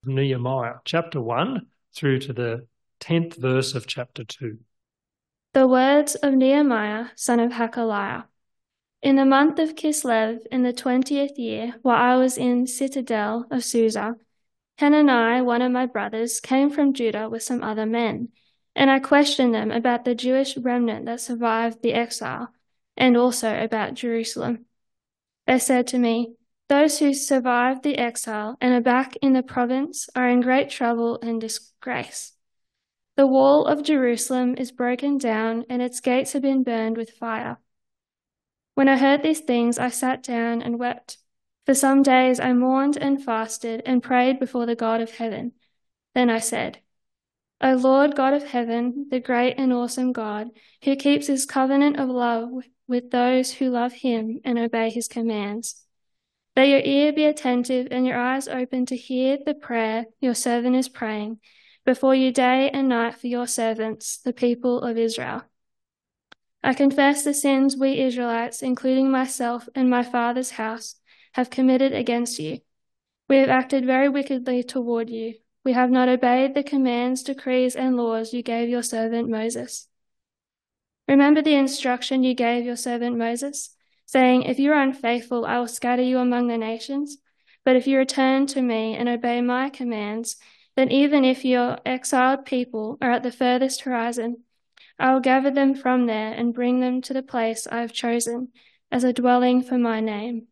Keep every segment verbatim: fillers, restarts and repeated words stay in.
Nehemiah, chapter one through to the tenth verse of chapter two. The words of Nehemiah, son of Hakaliah. In the month of Kislev, in the twentieth year, while I was in citadel of Susa, Hanani, one of my brothers, came from Judah with some other men, and I questioned them about the Jewish remnant that survived the exile, and also about Jerusalem. They said to me, "Those who survived the exile and are back in the province are in great trouble and disgrace. The wall of Jerusalem is broken down, and its gates have been burned with fire." When I heard these things, I sat down and wept. For some days I mourned and fasted and prayed before the God of heaven. Then I said, "O Lord God of heaven, the great and awesome God, who keeps his covenant of love with those who love him and obey his commands, let your ear be attentive and your eyes open to hear the prayer your servant is praying before you day and night for your servants, the people of Israel. I confess the sins we Israelites, including myself and my father's house, have committed against you. We have acted very wickedly toward you. We have not obeyed the commands, decrees, and laws you gave your servant Moses. Remember the instruction you gave your servant Moses, saying, 'If you are unfaithful, I will scatter you among the nations. But if you return to me and obey my commands, then even if your exiled people are at the furthest horizon, I will gather them from there and bring them to the place I have chosen as a dwelling for my name.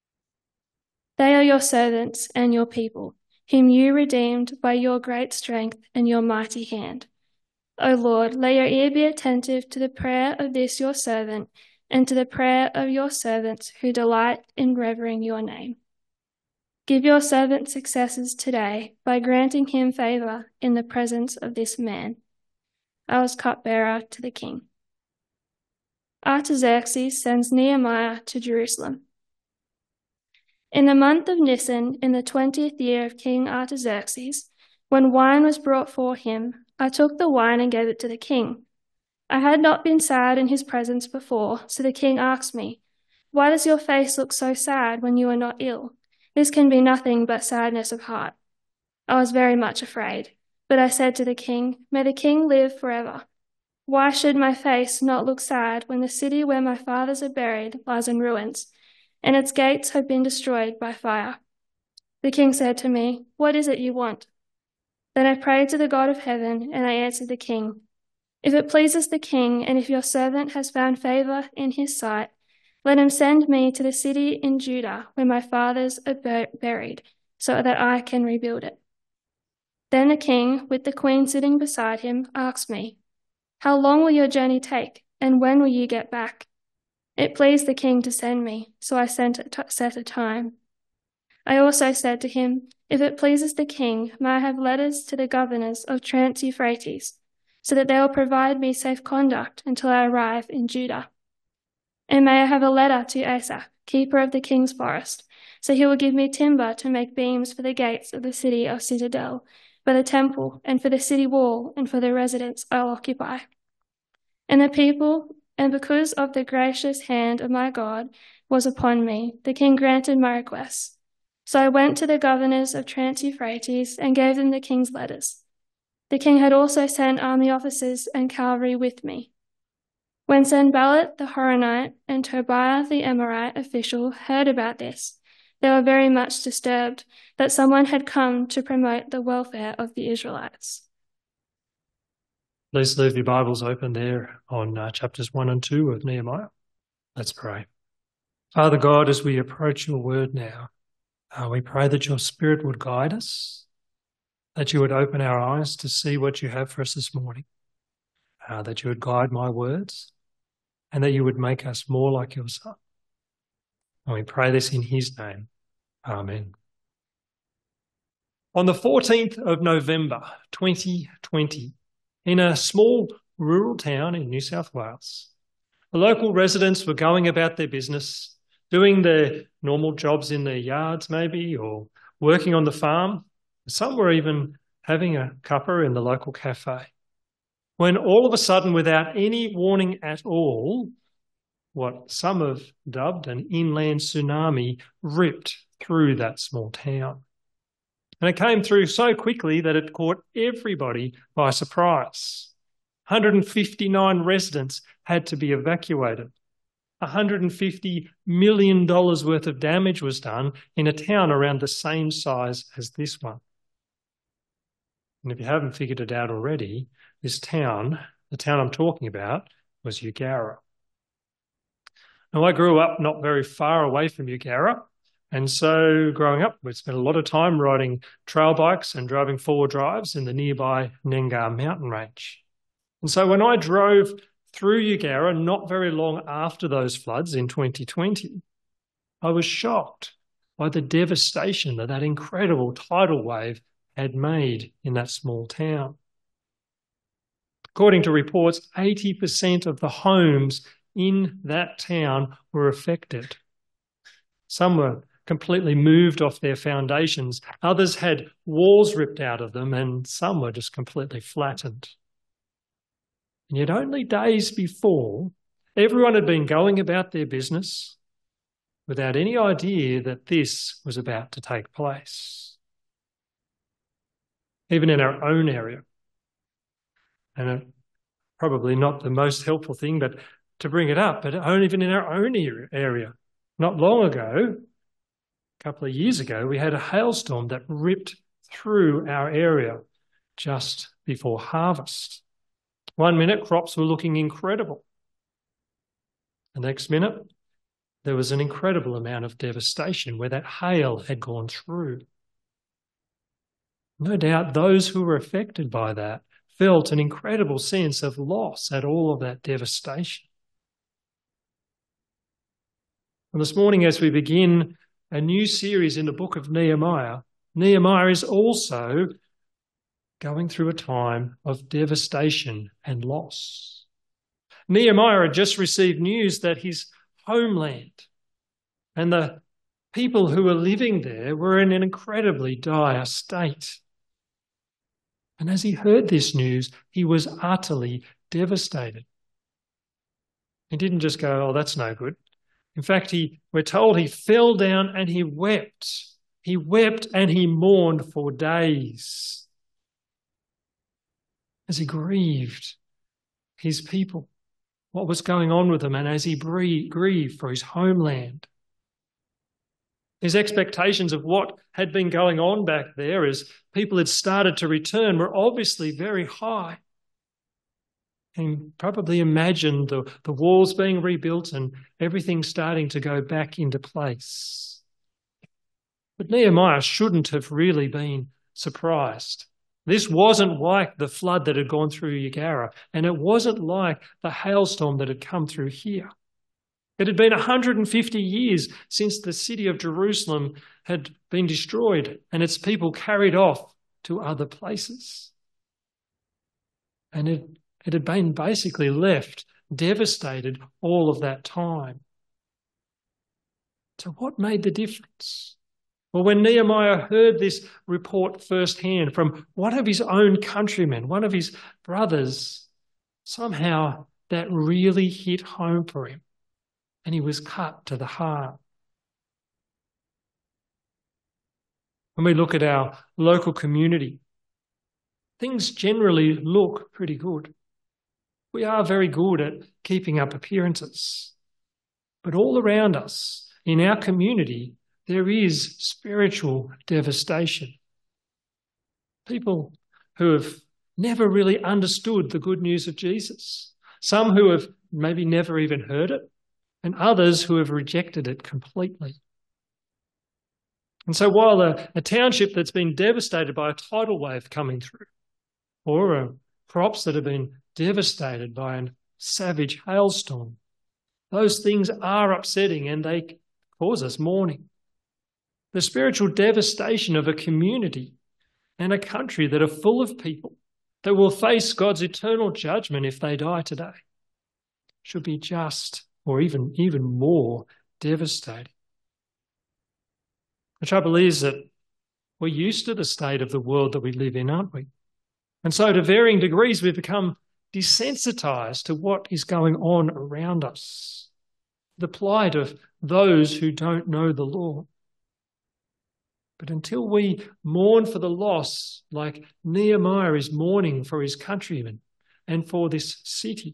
They are your servants and your people, whom you redeemed by your great strength and your mighty hand. O Lord, let your ear be attentive to the prayer of this your servant and to the prayer of your servants who delight in revering your name. Give your servant successes today by granting him favor in the presence of this man." I was cupbearer to the king. Artaxerxes sends Nehemiah to Jerusalem. In the month of Nisan, in the twentieth year of King Artaxerxes, when wine was brought for him, I took the wine and gave it to the king. I had not been sad in his presence before, so the king asked me, "Why does your face look so sad when you are not ill? This can be nothing but sadness of heart." I was very much afraid, but I said to the king, "May the king live forever. Why should my face not look sad when the city where my fathers are buried lies in ruins, and its gates have been destroyed by fire?" The king said to me, "What is it you want?" Then I prayed to the God of heaven, and I answered the king, "If it pleases the king, and if your servant has found favor in his sight, let him send me to the city in Judah where my fathers are bur- buried, so that I can rebuild it." Then the king, with the queen sitting beside him, asked me, "How long will your journey take, and when will you get back?" It pleased the king to send me, so I sent a t- set a time. I also said to him, "If it pleases the king, may I have letters to the governors of Trans-Euphrates, so that they will provide me safe conduct until I arrive in Judah? And may I have a letter to Asaph, keeper of the king's forest, so he will give me timber to make beams for the gates of the city of Citadel, for the temple, and for the city wall, and for the residence I'll occupy." And the people, and because of the gracious hand of my God was upon me, the king granted my requests. So I went to the governors of Trans-Euphrates and gave them the king's letters. The king had also sent army officers and cavalry with me. When Sanballat the Horonite and Tobiah the Amorite official heard about this, they were very much disturbed that someone had come to promote the welfare of the Israelites. Please leave your Bibles open there on uh, chapters one and two of Nehemiah. Let's pray. Father God, as we approach your word now, uh, we pray that your Spirit would guide us, that you would open our eyes to see what you have for us this morning, uh, that you would guide my words, and that you would make us more like your Son. And we pray this in his name. Amen. On the fourteenth of November, twenty twenty, in a small rural town in New South Wales, the local residents were going about their business, doing their normal jobs in their yards maybe, or working on the farm. Some were even having a cuppa in the local cafe, when all of a sudden, without any warning at all, what some have dubbed an inland tsunami ripped through that small town. And it came through so quickly that it caught everybody by surprise. one hundred fifty-nine residents had to be evacuated. one hundred fifty million dollars worth of damage was done in a town around the same size as this one. And if you haven't figured it out already, this town, the town I'm talking about, was Eugowra. Now, I grew up not very far away from Eugowra, and so growing up, we spent a lot of time riding trail bikes and driving four-wheel drives in the nearby Nengar mountain range. And so when I drove through Eugowra not very long after those floods in twenty twenty, I was shocked by the devastation that that incredible tidal wave had made in that small town. According to reports, eighty percent of the homes in that town were affected. Some were completely moved off their foundations. Others had walls ripped out of them, and some were just completely flattened. And yet only days before, everyone had been going about their business without any idea that this was about to take place. Even in our own area. And uh, probably not the most helpful thing, but to bring it up, but even in our own area. Not long ago, a couple of years ago, we had a hailstorm that ripped through our area just before harvest. One minute, crops were looking incredible. The next minute, there was an incredible amount of devastation where that hail had gone through. No doubt those who were affected by that felt an incredible sense of loss at all of that devastation. And this morning, as we begin a new series in the book of Nehemiah, Nehemiah is also going through a time of devastation and loss. Nehemiah had just received news that his homeland and the people who were living there were in an incredibly dire state. And as he heard this news, he was utterly devastated. He didn't just go, oh, that's no good. In fact, he, we're told he fell down and he wept. He wept and he mourned for days as he grieved his people, what was going on with them, and as he grieved for his homeland. His expectations of what had been going on back there as people had started to return were obviously very high. And probably imagined the, the walls being rebuilt and everything starting to go back into place. But Nehemiah shouldn't have really been surprised. This wasn't like the flood that had gone through Eugowra, and it wasn't like the hailstorm that had come through here. It had been one hundred fifty years since the city of Jerusalem had been destroyed and its people carried off to other places. And it, it had been basically left devastated all of that time. So what made the difference? Well, when Nehemiah heard this report firsthand from one of his own countrymen, one of his brothers, somehow that really hit home for him. And he was cut to the heart. When we look at our local community, things generally look pretty good. We are very good at keeping up appearances. But all around us, in our community, there is spiritual devastation. People who have never really understood the good news of Jesus. Some who have maybe never even heard it. And others who have rejected it completely. And so while a, a township that's been devastated by a tidal wave coming through, or uh, crops that have been devastated by a savage hailstorm, those things are upsetting and they cause us mourning. The spiritual devastation of a community and a country that are full of people that will face God's eternal judgment if they die today should be just or even, even more devastating. The trouble is that we're used to the state of the world that we live in, aren't we? And so to varying degrees, we've become desensitized to what is going on around us, the plight of those who don't know the Lord. But until we mourn for the loss, like Nehemiah is mourning for his countrymen and for this city,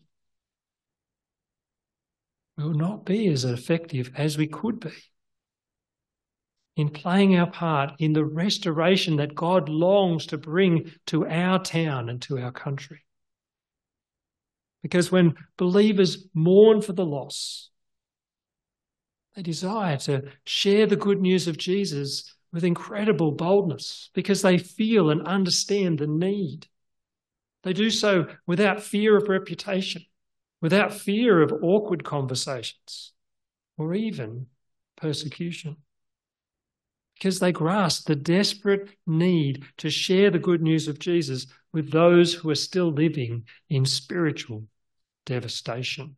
we will not be as effective as we could be in playing our part in the restoration that God longs to bring to our town and to our country. Because when believers mourn for the loss, they desire to share the good news of Jesus with incredible boldness because they feel and understand the need. They do so without fear of reputation, without fear of awkward conversations, or even persecution. Because they grasp the desperate need to share the good news of Jesus with those who are still living in spiritual devastation.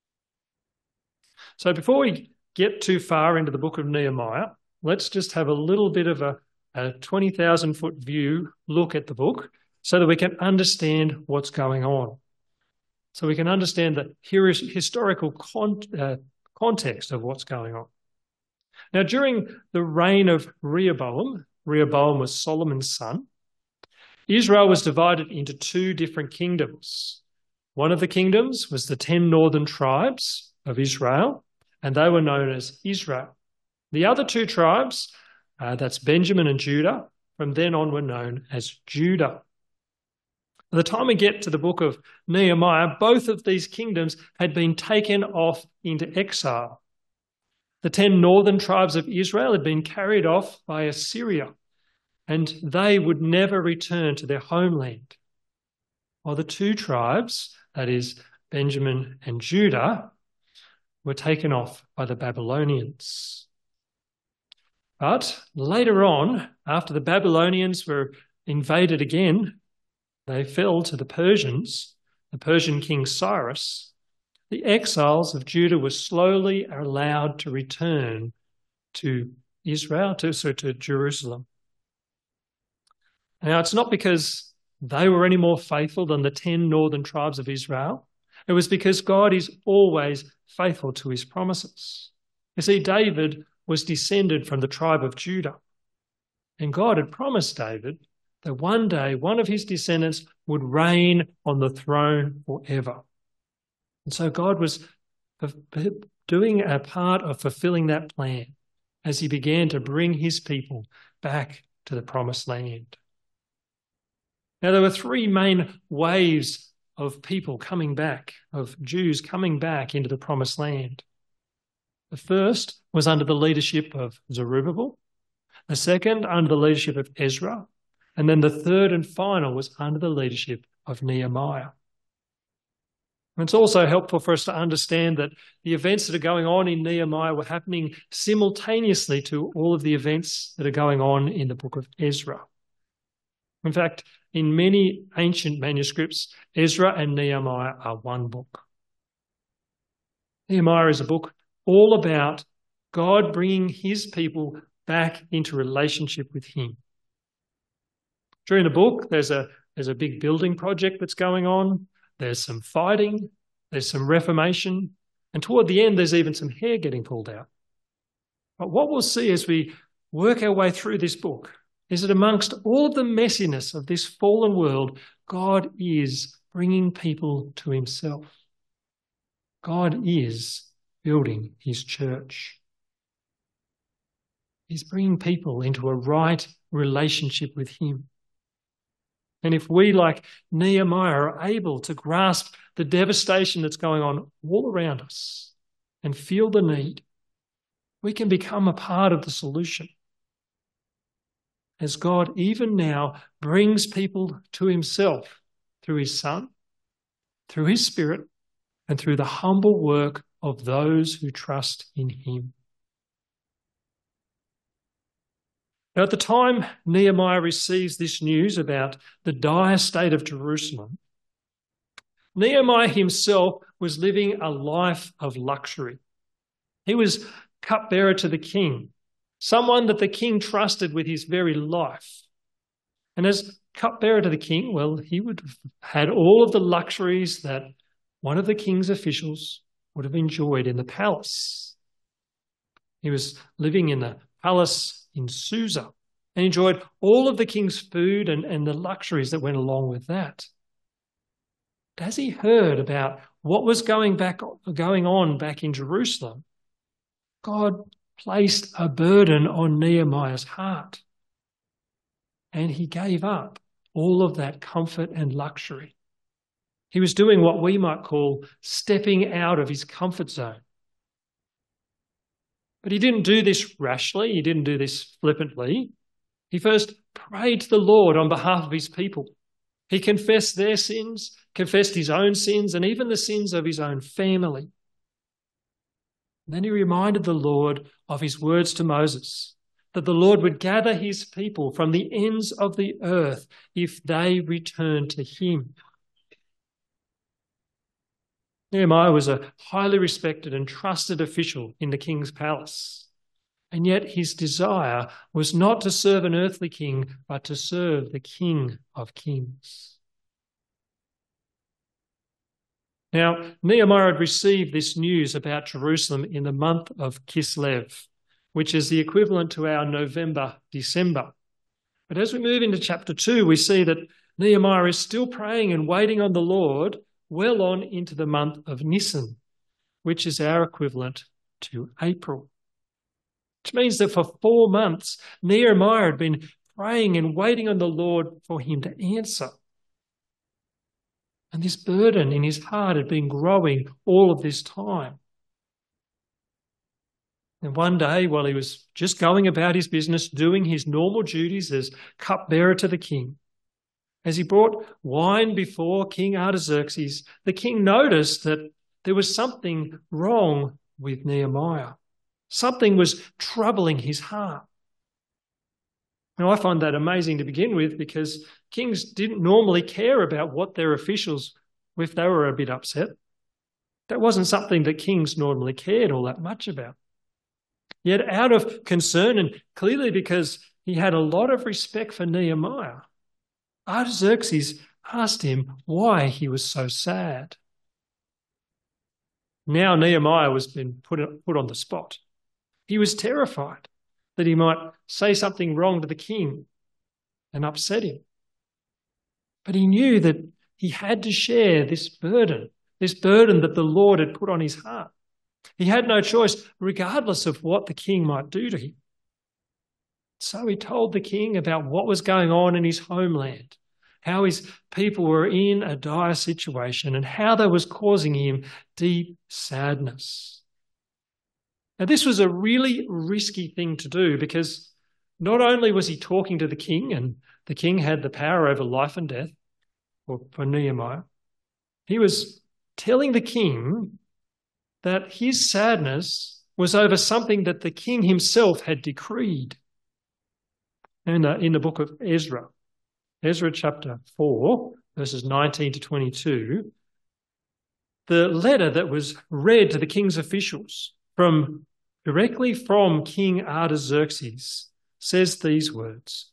So before we get too far into the book of Nehemiah, let's just have a little bit of a, a twenty thousand foot view look at the book so that we can understand what's going on. So we can understand the historical con- uh, context of what's going on. Now, during the reign of Rehoboam, Rehoboam was Solomon's son, Israel was divided into two different kingdoms. One of the kingdoms was the ten northern tribes of Israel, and they were known as Israel. The other two tribes, uh, that's Benjamin and Judah, from then on were known as Judah. By the time we get to the book of Nehemiah, both of these kingdoms had been taken off into exile. The ten northern tribes of Israel had been carried off by Assyria, and they would never return to their homeland. While the two tribes, that is Benjamin and Judah, were taken off by the Babylonians. But later on, after the Babylonians were invaded again, they fell to the Persians, the Persian king Cyrus. The exiles of Judah were slowly allowed to return to Israel, to, so to Jerusalem. Now, it's not because they were any more faithful than the ten northern tribes of Israel. It was because God is always faithful to his promises. You see, David was descended from the tribe of Judah, and God had promised David that one day one of his descendants would reign on the throne forever. And so God was doing a part of fulfilling that plan as he began to bring his people back to the promised land. Now, there were three main waves of people coming back, of Jews coming back into the promised land. The first was under the leadership of Zerubbabel, the second under the leadership of Ezra, and then the third and final was under the leadership of Nehemiah. And it's also helpful for us to understand that the events that are going on in Nehemiah were happening simultaneously to all of the events that are going on in the book of Ezra. In fact, in many ancient manuscripts, Ezra and Nehemiah are one book. Nehemiah is a book all about God bringing his people back into relationship with him. During the book, there's a, there's a big building project that's going on. There's some fighting, there's some reformation, and toward the end, there's even some hair getting pulled out. But what we'll see as we work our way through this book is that amongst all of the messiness of this fallen world, God is bringing people to himself. God is building his church. He's bringing people into a right relationship with him. And if we, like Nehemiah, are able to grasp the devastation that's going on all around us and feel the need, we can become a part of the solution. As God even now brings people to himself through his Son, through his Spirit, and through the humble work of those who trust in him. Now, at the time Nehemiah receives this news about the dire state of Jerusalem, Nehemiah himself was living a life of luxury. He was cupbearer to the king, someone that the king trusted with his very life. And as cupbearer to the king, well, he would have had all of the luxuries that one of the king's officials would have enjoyed in the palace. He was living in the palace in Susa, and enjoyed all of the king's food and, and the luxuries that went along with that. But as he heard about what was going back going on back in Jerusalem, God placed a burden on Nehemiah's heart, and he gave up all of that comfort and luxury. He was doing what we might call stepping out of his comfort zone. But he didn't do this rashly. He didn't do this flippantly. He first prayed to the Lord on behalf of his people. He confessed their sins, confessed his own sins, and even the sins of his own family. And then he reminded the Lord of his words to Moses, that the Lord would gather his people from the ends of the earth if they return to him. Nehemiah was a highly respected and trusted official in the king's palace, and yet his desire was not to serve an earthly king, but to serve the King of Kings. Now, Nehemiah had received this news about Jerusalem in the month of Kislev, which is the equivalent to our November, December. But as we move into chapter two, we see that Nehemiah is still praying and waiting on the Lord well on into the month of Nisan, which is our equivalent to April. Which means that for four months, Nehemiah had been praying and waiting on the Lord for him to answer. And this burden in his heart had been growing all of this time. And one day, while he was just going about his business, doing his normal duties as cupbearer to the king, as he brought wine before King Artaxerxes, the king noticed that there was something wrong with Nehemiah. Something was troubling his heart. Now, I find that amazing to begin with, because kings didn't normally care about what their officials, if they were a bit upset. That wasn't something that kings normally cared all that much about. Yet out of concern, and clearly because he had a lot of respect for Nehemiah, Artaxerxes asked him why he was so sad. Now Nehemiah was been put, put on the spot. He was terrified that he might say something wrong to the king and upset him. But he knew that he had to share this burden, this burden that the Lord had put on his heart. He had no choice, regardless of what the king might do to him. So he told the king about what was going on in his homeland, how his people were in a dire situation, and how that was causing him deep sadness. Now, this was a really risky thing to do, because not only was he talking to the king, and the king had the power over life and death for, for Nehemiah, he was telling the king that his sadness was over something that the king himself had decreed. And uh, in the book of Ezra, Ezra chapter four, verses nineteen to twenty-two, the letter that was read to the king's officials from directly from King Artaxerxes says these words: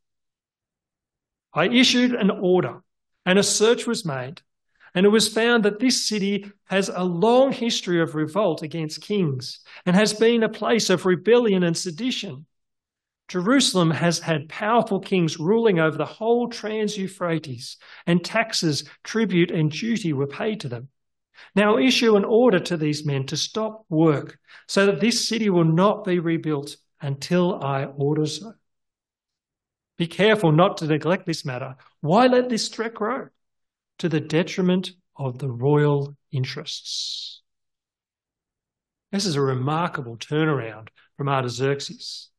I issued an order, and a search was made, and it was found that this city has a long history of revolt against kings and has been a place of rebellion and sedition. Jerusalem has had powerful kings ruling over the whole Trans-Euphrates, and taxes, tribute, and duty were paid to them. Now issue an order to these men to stop work, so that this city will not be rebuilt until I order so. Be careful not to neglect this matter. Why let this threat grow? To the detriment of the royal interests. This is a remarkable turnaround from Artaxerxes.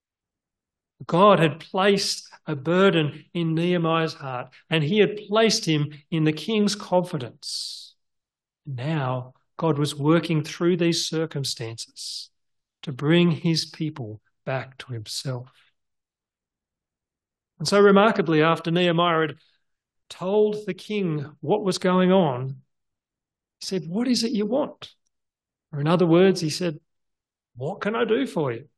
God had placed a burden in Nehemiah's heart, and he had placed him in the king's confidence. Now God was working through these circumstances to bring his people back to himself. And so remarkably, after Nehemiah had told the king what was going on, he said, "What is it you want?" Or in other words, he said, "What can I do for you?"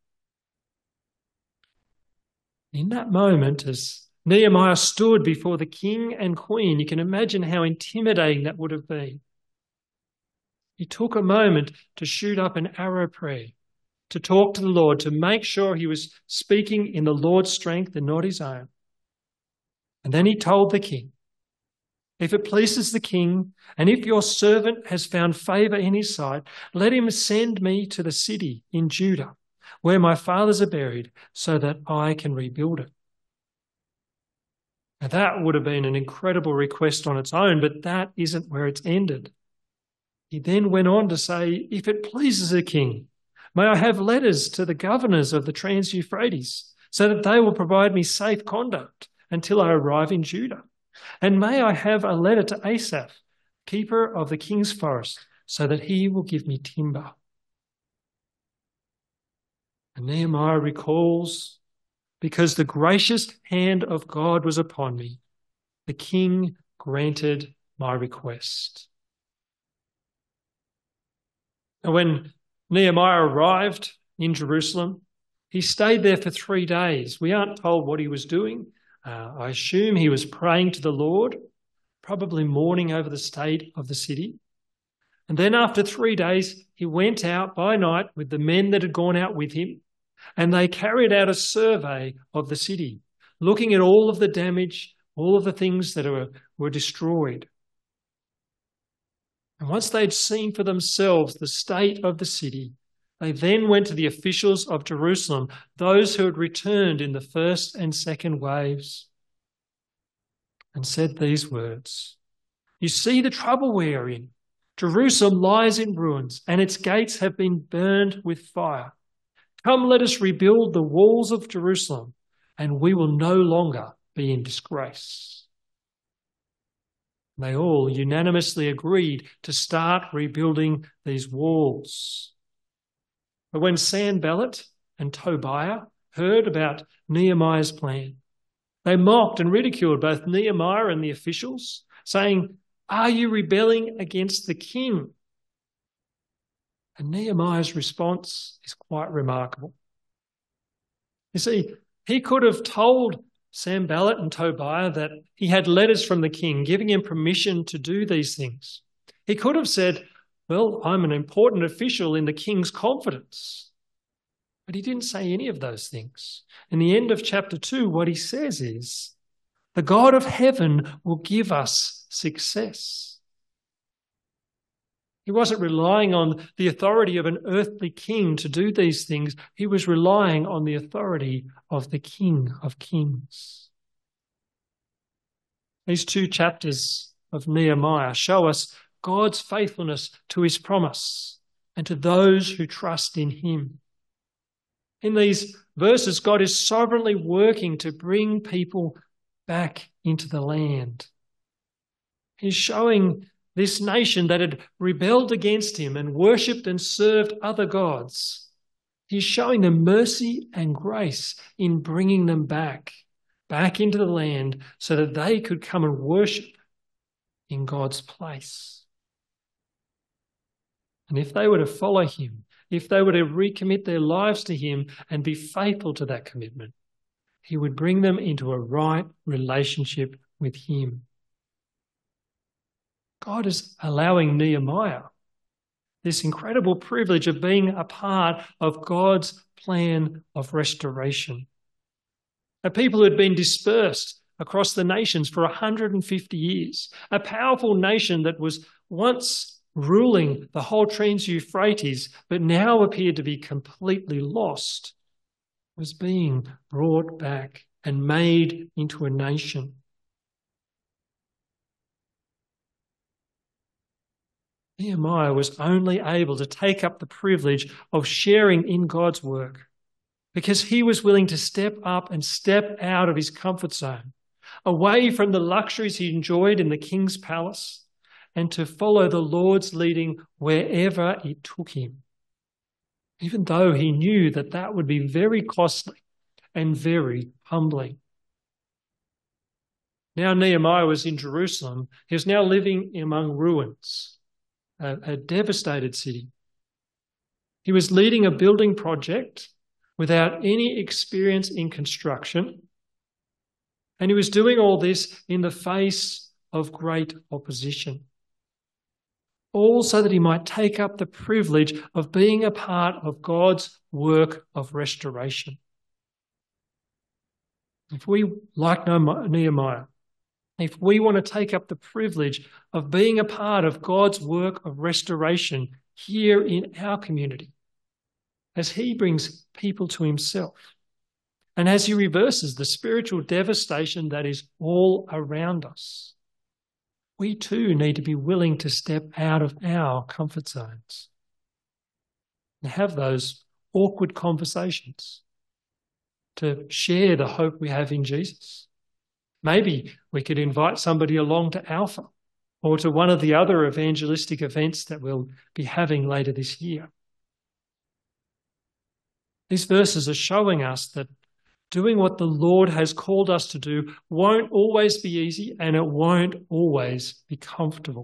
In that moment, as Nehemiah stood before the king and queen, you can imagine how intimidating that would have been. He took a moment to shoot up an arrow prayer, to talk to the Lord, to make sure he was speaking in the Lord's strength and not his own. And then he told the king, "If it pleases the king, and if your servant has found favour in his sight, let him send me to the city in Judah, where my fathers are buried, so that I can rebuild it." Now that would have been an incredible request on its own, but that isn't where it's ended. He then went on to say, "If it pleases the king, may I have letters to the governors of the Trans-Euphrates, so that they will provide me safe conduct until I arrive in Judah. And may I have a letter to Asaph, keeper of the king's forest, so that he will give me timber." And Nehemiah recalls, "Because the gracious hand of God was upon me, the king granted my request." And when Nehemiah arrived in Jerusalem, he stayed there for three days. We aren't told what he was doing. Uh, I assume he was praying to the Lord, probably mourning over the state of the city. And then after three days, he went out by night with the men that had gone out with him, and they carried out a survey of the city, looking at all of the damage, all of the things that were, were destroyed. And once they'd seen for themselves the state of the city, they then went to the officials of Jerusalem, those who had returned in the first and second waves, and said these words, "You see the trouble we are in. Jerusalem lies in ruins, and its gates have been burned with fire. Come, let us rebuild the walls of Jerusalem, and we will no longer be in disgrace." They all unanimously agreed to start rebuilding these walls. But when Sanballat and Tobiah heard about Nehemiah's plan, they mocked and ridiculed both Nehemiah and the officials, saying, "Are you rebelling against the king?" And Nehemiah's response is quite remarkable. You see, he could have told Sanballat and Tobiah that he had letters from the king giving him permission to do these things. He could have said, "Well, I'm an important official in the king's confidence." But he didn't say any of those things. In the end of chapter two, what he says is, "The God of heaven will give us success." He wasn't relying on the authority of an earthly king to do these things. He was relying on the authority of the King of Kings. These two chapters of Nehemiah show us God's faithfulness to his promise and to those who trust in him. In these verses, God is sovereignly working to bring people back into the land. He's showing this nation that had rebelled against him and worshipped and served other gods, he's showing them mercy and grace in bringing them back, back into the land so that they could come and worship in God's place. And if they were to follow him, if they were to recommit their lives to him and be faithful to that commitment, he would bring them into a right relationship with him. God is allowing Nehemiah this incredible privilege of being a part of God's plan of restoration. A people who had been dispersed across the nations for one hundred fifty years, a powerful nation that was once ruling the whole Trans-Euphrates, but now appeared to be completely lost, was being brought back and made into a nation. Nehemiah was only able to take up the privilege of sharing in God's work because he was willing to step up and step out of his comfort zone, away from the luxuries he enjoyed in the king's palace, and to follow the Lord's leading wherever it took him, even though he knew that that would be very costly and very humbling. Now Nehemiah was in Jerusalem. He was now living among ruins, a, a devastated city. He was leading a building project without any experience in construction, and he was doing all this in the face of great opposition. all so that he might take up the privilege of being a part of God's work of restoration. If we, like Nehemiah, if we want to take up the privilege of being a part of God's work of restoration here in our community, as he brings people to himself, and as he reverses the spiritual devastation that is all around us, we too need to be willing to step out of our comfort zones and have those awkward conversations to share the hope we have in Jesus. Maybe we could invite somebody along to Alpha or to one of the other evangelistic events that we'll be having later this year. These verses are showing us that doing what the Lord has called us to do won't always be easy, and it won't always be comfortable.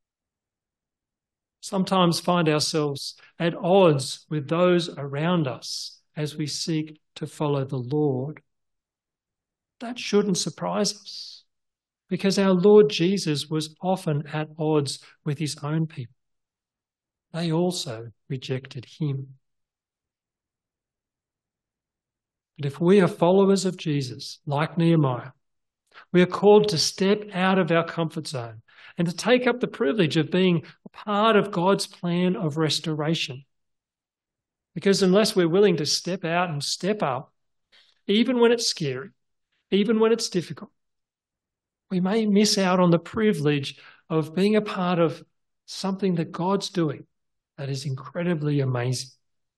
Sometimes find ourselves at odds with those around us as we seek to follow the Lord. That shouldn't surprise us, because our Lord Jesus was often at odds with his own people. They also rejected him. But if we are followers of Jesus, like Nehemiah, we are called to step out of our comfort zone and to take up the privilege of being a part of God's plan of restoration. Because unless we're willing to step out and step up, even when it's scary, even when it's difficult, we may miss out on the privilege of being a part of something that God's doing that is incredibly amazing.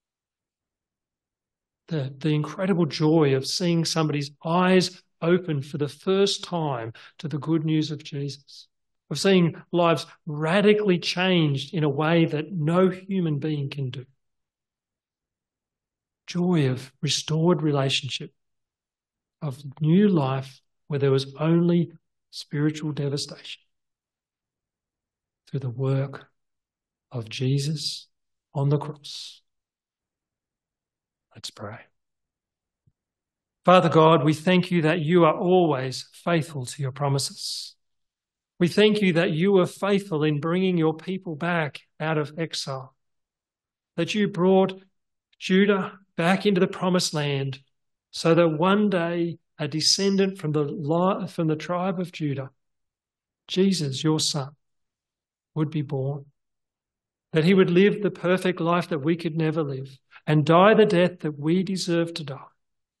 The, the incredible joy of seeing somebody's eyes open for the first time to the good news of Jesus, of seeing lives radically changed in a way that no human being can do. Joy of restored relationship, of new life where there was only spiritual devastation through the work of Jesus on the cross. Let's pray. Father God, we thank you that you are always faithful to your promises. We thank you that you were faithful in bringing your people back out of exile, that you brought Judah back into the promised land so that one day a descendant from the, from the tribe of Judah, Jesus, your son, would be born, that he would live the perfect life that we could never live and die the death that we deserve to die,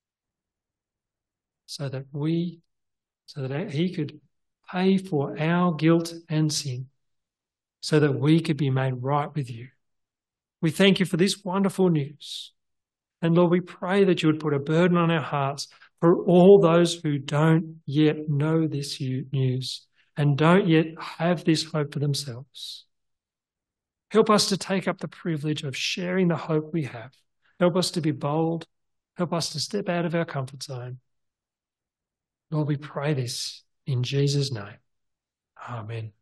so that we, so that he could pay for our guilt and sin, so that we could be made right with you. We thank you for this wonderful news. And Lord, we pray that you would put a burden on our hearts for all those who don't yet know this news and don't yet have this hope for themselves. Help us to take up the privilege of sharing the hope we have. Help us to be bold. Help us to step out of our comfort zone. Lord, we pray this in Jesus' name. Amen.